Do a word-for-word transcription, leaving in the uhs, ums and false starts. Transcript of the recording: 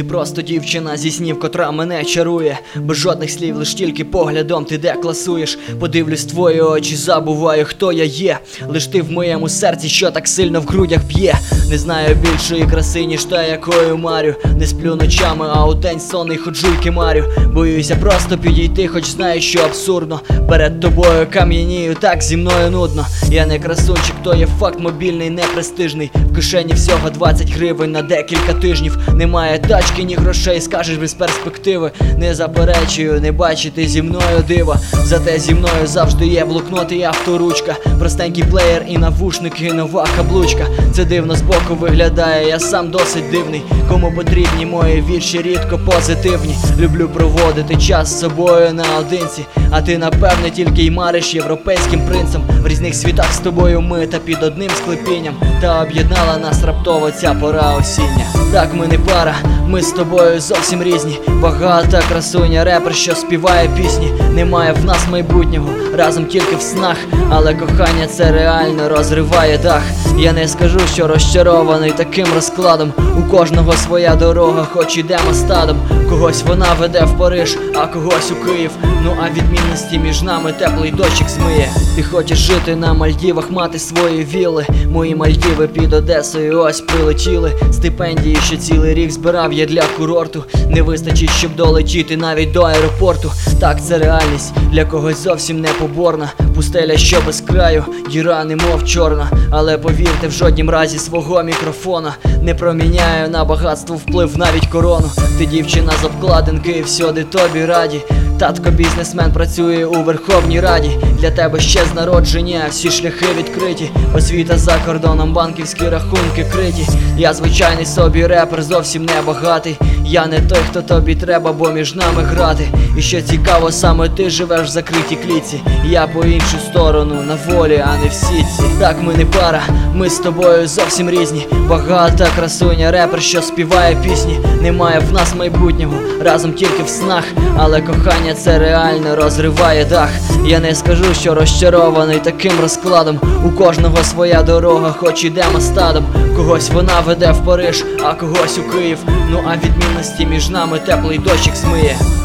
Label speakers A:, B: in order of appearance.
A: Ти просто дівчина зі снів, котра мене чарує. Без жодних слів, лиш тільки поглядом ти декласуєш. Подивлюсь твої очі, забуваю, хто я є. Лиш ти в моєму серці, що так сильно в грудях б'є. Не знаю більшої краси, ніж та, якою марю. Не сплю ночами, а у день сонний ходжу й кимарю. Боюся просто підійти, хоч знаю, що абсурдно. Перед тобою кам'янію, так зі мною нудно. Я не красунчик, то є факт мобільний, не престижний. В кишені всього двадцять гривень на декілька тижнів. Немає тачки, ні грошей, скажеш без перспективи. Не заперечую, не бачити зі мною дива. Зате зі мною завжди є блокнот і авторучка. Простенький плеєр і навушники, і нова каблучка. Це дивно збоку виглядає, я сам досить дивний. Кому потрібні мої вірші, рідко позитивні. Люблю проводити час з собою наодинці. А ти напевне тільки й мариш європейським принцем. В різних світах з тобою ми та під одним склепінням. Та об'єднала нас раптово ця пора осіння. Так, ми не пара, ми з тобою зовсім різні. Багата красуня, репер, що співає пісні. Немає в нас майбутнього, разом тільки в снах. Але кохання це реально розриває дах. Я не скажу, що розчарований таким розкладом. У кожного своя дорога, хоч ідемо стадом. Когось вона веде в Париж, а когось у Київ. Ну а відмінності між нами теплий дощик змиє. Ти хочеш жити на Мальдівах, мати свої вілли. Мої Мальдіви під Одесою ось прилетіли. Стипендії, що цілий рік збирав я для курорту. Не вистачить, щоб долетіти навіть до аеропорту. Так, це реальність, для когось зовсім не поборна. Пустеля, що без краю, діра немов чорна. Але повірте, в жоднім разі свого мікрофона не проміняю на багатство вплив, навіть корону. Ти дівчина з обкладинки і всюди тобі раді. Татко бізнесмен працює у Верховній Раді. Для тебе ще з народження всі шляхи відкриті. Освіта за кордоном, банківські рахунки криті. Я звичайний собі репер, зовсім не багатий. Я не той, хто тобі треба, бо між нами грати. І що цікаво, саме ти живеш в закритій клітці. Я по іншу сторону, на волі, а не в сітці. Так, ми не пара, ми з тобою зовсім різні. Багата красуня, репер, що співає пісні. Немає в нас майбутнього, разом тільки в снах. Але кохання це реально розриває дах. Я не скажу, що розчарований таким розкладом. У кожного своя дорога, хоч ідемо стадом. Когось вона веде в Париж, а когось у Київ. Ну а відмінності між нами теплий дощик змиє.